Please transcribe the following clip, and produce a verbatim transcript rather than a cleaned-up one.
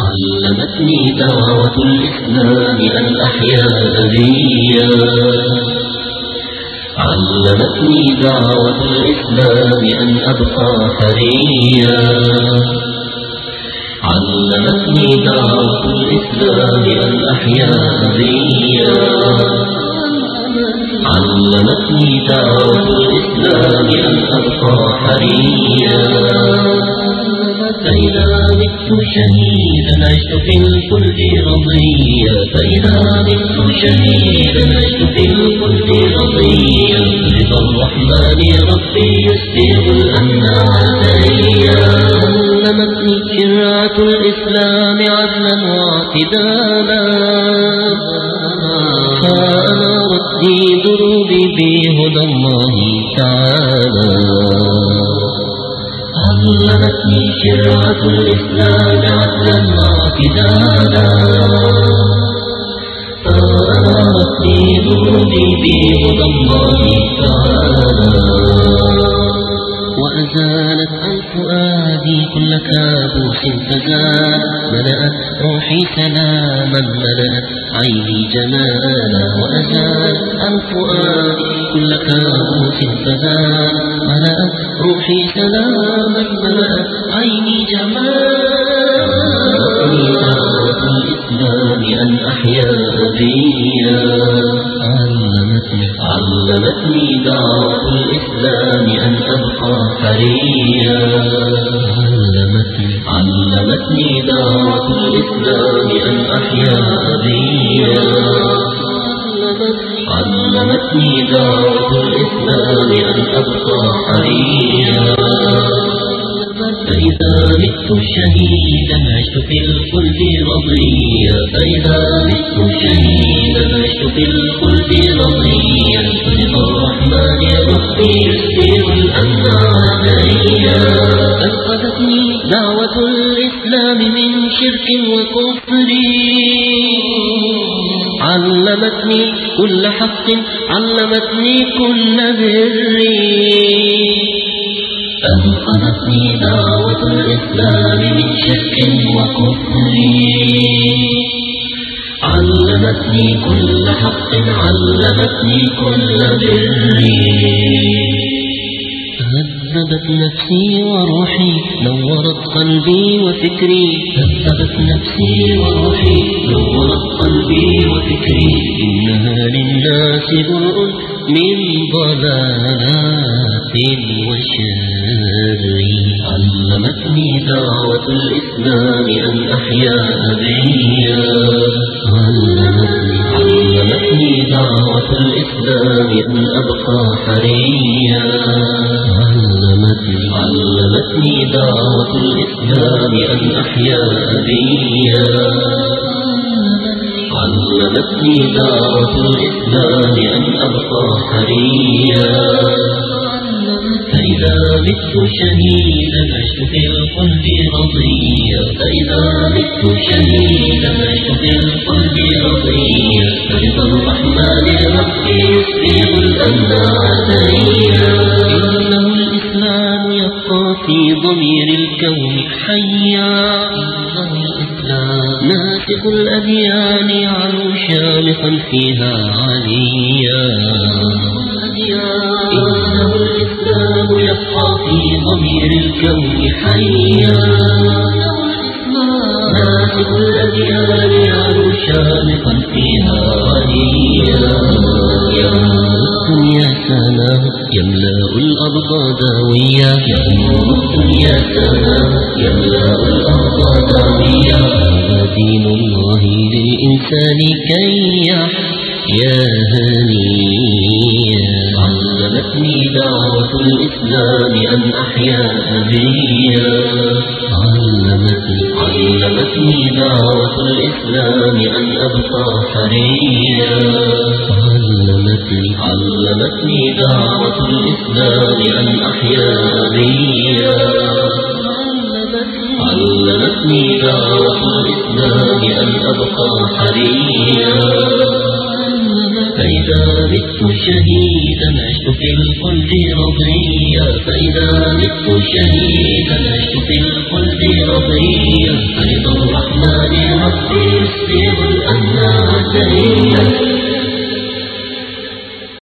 علمتني دعوة الإسلام أن أحيا أبيا علمتني دعوة الإسلام أن أبقى حريا علمتني دعوة الإسلام أن أحيا أبيا علمتني دعوة الإسلام أن أبقى حريا فإذا مت شهيدا عشت في الخلد رضيا فإذا مت شهيدا عشت في الخلد رضيا رضا الرحمن ربي يسبغ الأمن عليا علمتني شرعة الإسلام عدلا واعتدالا فأنا ردي ذنوبي بهدى الله تعالى علمتني شرعة الإسلام عدلا واعتدالا فأنا ردي ذنوبي بهدى الله تعالى وأزالت عن فؤادي كل كابوس فزال ملأت روحي سلاما ملأت عيني جمالا وأزالت عن فؤادي كل كابوس فزال ملأت روحي سلاما ملأت عيني جمالا الإسلام أن أحيا أبيا علمتني علمتني دعوة الإسلام أن أبقى حريا علمتني علمتني دعوة الإسلام أن أحيا أبيا علمتني دعوة الإسلام أن أبقى حريا فإذا مت شهيدا عشت في الخلد رضيا فإذا مت شهيدا عشت في الخلد رضيا رضا الرحمن ربي يسبغ الأمن عليا أنقذتني دعوة الإسلام من شرك وكفر علمتني كل حق علمتني كل بر أنقذتني دعوة الإسلام من شرك وكفر علمتني كل حق علمتني كل بر هذبت نفسي وروحي نورت قلبي وفكري هذبت نفسي وروحي نورت قلبي وفكري إنها للناس برء من ضلالات وشر علمتني دعوة الإسلام أن أحيا أبيا علمتني دعوة الإسلام أن أبقى حريا علمتني علمتني دعوة الإسلام أن أحيا أبيا علمتني دعوة الإسلام أن أبقى حريا فإذا مت شهيدا عشت في الخلد رضيا فإذا مت شهيدا عشت في الخلد رضيا رضا الرحمن ربي يسبغ الأمن عليا إنه الإسلام يبقى في ضمير الكون حيا إنه الإسلام ناسخ الأديان يعلو شامخا فيها عليا إنه الإسلام يبقى في ضمير الكون حيا ناسخ الأديان يعلو شامخا فيها عليا يا سلام يملأ الأرض داويا يا نور الدنيا سلام يملأ الأرض داويا هذا دين الله للإنسان كي يحيا هنيا علمتني دعوة الإسلام أن أحيا أبيا علمتني علمتني دعوة الإسلام أن أبقى حريا علمتني علمتني دعوة الإسلام أن أحيا أبيا علمتني دعوة الإسلام أن أبقى حريا فإذا مت شهيدا عشت في الخلد رضيا فإذا مت شهيدا عشت في الخلد رضيا فرضا الرحمن يفيض الأنهار